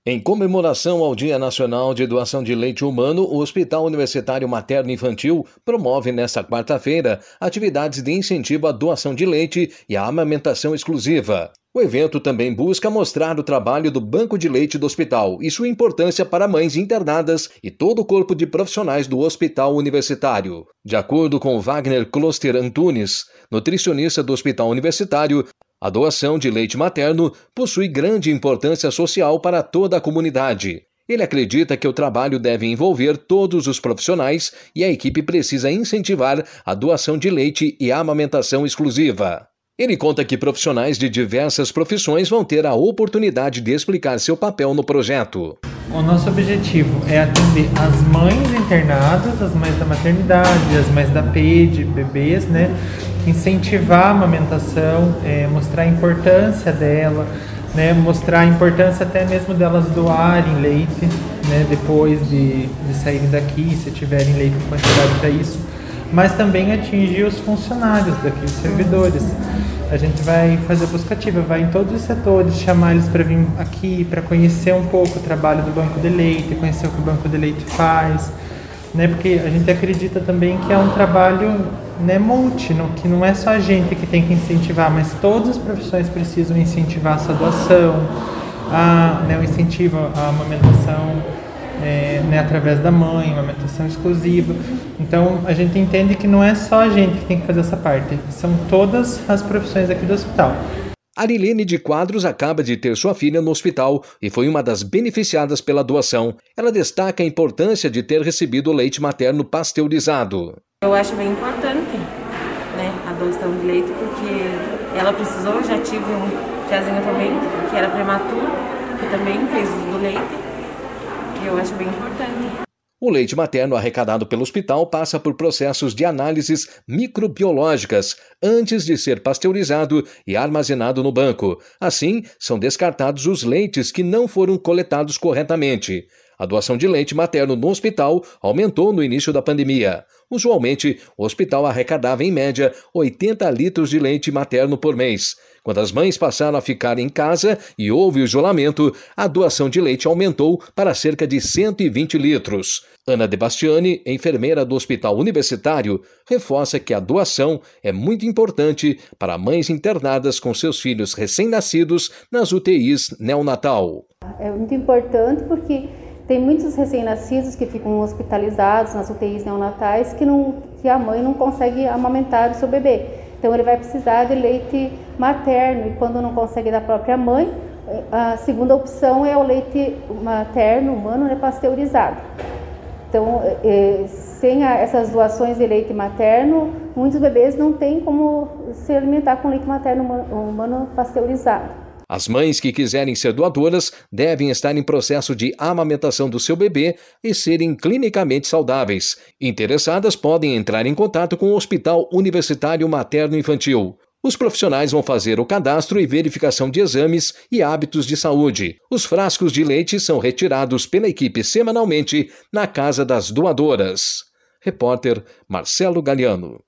Em comemoração ao Dia Nacional de Doação de Leite Humano, o Hospital Universitário Materno Infantil promove nesta quarta-feira atividades de incentivo à doação de leite e à amamentação exclusiva. O evento também busca mostrar o trabalho do Banco de Leite do hospital e sua importância para mães internadas e todo o corpo de profissionais do hospital universitário. De acordo com Wagner Kloster Antunes, nutricionista do hospital universitário, a doação de leite materno possui grande importância social para toda a comunidade. Ele acredita que o trabalho deve envolver todos os profissionais e a equipe precisa incentivar a doação de leite e a amamentação exclusiva. Ele conta que profissionais de diversas profissões vão ter a oportunidade de explicar seu papel no projeto. O nosso objetivo é atender as mães internadas, as mães da maternidade, as mães da PED, bebês, incentivar a amamentação, mostrar a importância dela, mostrar a importância até mesmo delas doarem leite, depois de saírem daqui, se tiverem leite em quantidade para isso, mas também atingir os funcionários daqui, os servidores. A gente vai fazer busca ativa, vai em todos os setores, chamar eles para vir aqui, para conhecer um pouco o trabalho do Banco de Leite, conhecer o que o Banco de Leite faz, porque a gente acredita também que é um trabalho multi, que não é só a gente que tem que incentivar, mas todas as profissões precisam incentivar essa doação, o incentivo à amamentação através da mãe, amamentação exclusiva. Então a gente entende que não é só a gente que tem que fazer essa parte, são todas as profissões aqui do hospital. Arilene de Quadros acaba de ter sua filha no hospital e foi uma das beneficiadas pela doação. Ela destaca a importância de ter recebido o leite materno pasteurizado. Eu acho bem importante, a doação de leite, porque ela precisou, já tive um tiazinho também, que era prematuro, que também fez uso do leite, e eu acho bem importante. O leite materno arrecadado pelo hospital passa por processos de análises microbiológicas antes de ser pasteurizado e armazenado no banco. Assim, são descartados os leites que não foram coletados corretamente. A doação de leite materno no hospital aumentou no início da pandemia. Usualmente, o hospital arrecadava em média 80 litros de leite materno por mês. Quando as mães passaram a ficar em casa e houve o isolamento, a doação de leite aumentou para cerca de 120 litros. Ana De Bastiani, enfermeira do Hospital Universitário, reforça que a doação é muito importante para mães internadas com seus filhos recém-nascidos nas UTIs neonatal. É muito importante porque tem muitos recém-nascidos que ficam hospitalizados nas UTIs neonatais que a mãe não consegue amamentar o seu bebê. Então ele vai precisar de leite materno e quando não consegue da própria mãe, a segunda opção é o leite materno humano pasteurizado. Então, sem essas doações de leite materno, muitos bebês não têm como se alimentar com leite materno humano pasteurizado. As mães que quiserem ser doadoras devem estar em processo de amamentação do seu bebê e serem clinicamente saudáveis. Interessadas podem entrar em contato com o Hospital Universitário Materno Infantil. Os profissionais vão fazer o cadastro e verificação de exames e hábitos de saúde. Os frascos de leite são retirados pela equipe semanalmente na casa das doadoras. Repórter Marcelo Galiano.